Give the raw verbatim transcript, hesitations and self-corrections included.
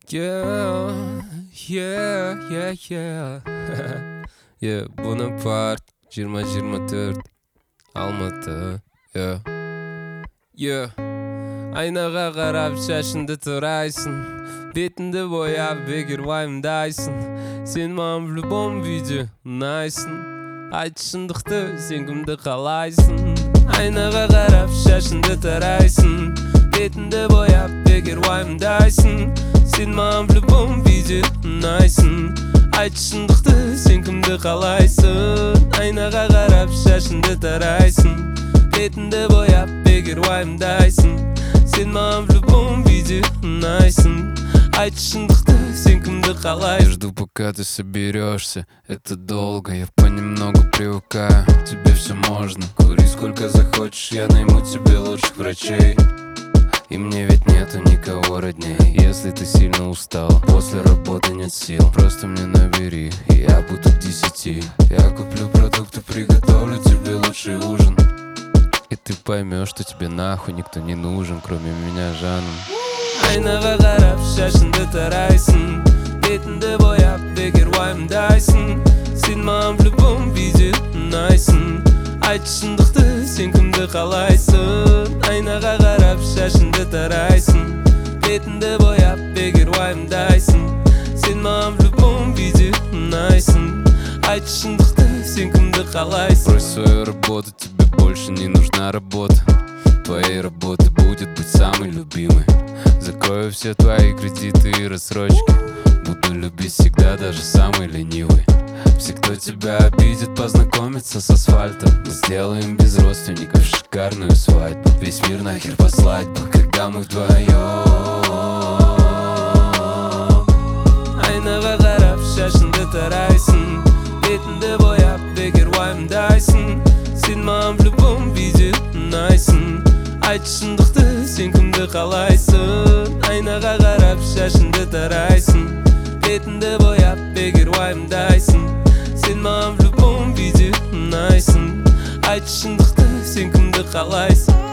Yeah, yeah, yeah, yeah. Yeah, Bonaparte, жиырма жиырма төрт, Алматы. Yeah, yeah. Айнаға қарап шашыңды турайсың, бетіңді бояп бекер уайымдайсың. Сен маған в любом виде ұнайсың, айт шындықты, сен кімді қалайсың. Айнаға қарап шашыңды турайсың, бетіңді бояп бекер уайымдайсың. Сен маған в любом виде ұнайсың, айт шындықты, сен кімді қалайсың. Айнаға қарап шашыңды тарайсың, бетіңді бояп бекер уайымдайсың. Сен маған в любом виде ұнайсың, айт шындықты, сен кімді қалайсың. Жду, пока ты соберешься, это долго, я понемногу привыкаю. Тебе все можно, кури сколько захочешь, я найму тебе лучших врачей. И мне ведь нету никого родней. Если ты сильно устал, после работы нет сил, просто мне набери, и я буду к десяти. Я куплю продукты, приготовлю тебе лучший ужин, и ты поймешь, что тебе нахуй никто не нужен, кроме меня, жаным. Айнаға қарап шашыңды тарайсың, бетіңді бояп бекер уайымдайсың. Сен маған в любом виде ұнайсың, айт шындықты, сен кімді қалайсың. Айнаға қарап шашыңды тарайсың, бетіңді бояп бекер уайымдайсың. Сен маған в любом виде ұнайсың, айт шындықты, сен кімді қалайсың. Брось свою работу, тебе больше не нужна работа. Твоей работы будет быть самой любимой. Закрою все твои кредиты и рассрочки, буду любить всегда, даже самый ленивый. Все, кто тебя обидит, познакомиться с асфальтом. Мы сделаем без родственников шикарную свадьбу. Весь мир нахер послать бы, когда мы вдвоем. Айнаға қарап шашыңды тарайсың, бетіңді бояп бекер уайымдайсың. Сен маған в любом виде ұнайсың, айт шындықты, сен кімді қалайсың. Айнаға қарап шашыңды тарайсың, бетіңді бояп бекер уайымдайсың. Сен маған в любом виде ұнайсың, айт шындықты, сен кімді қалайсың.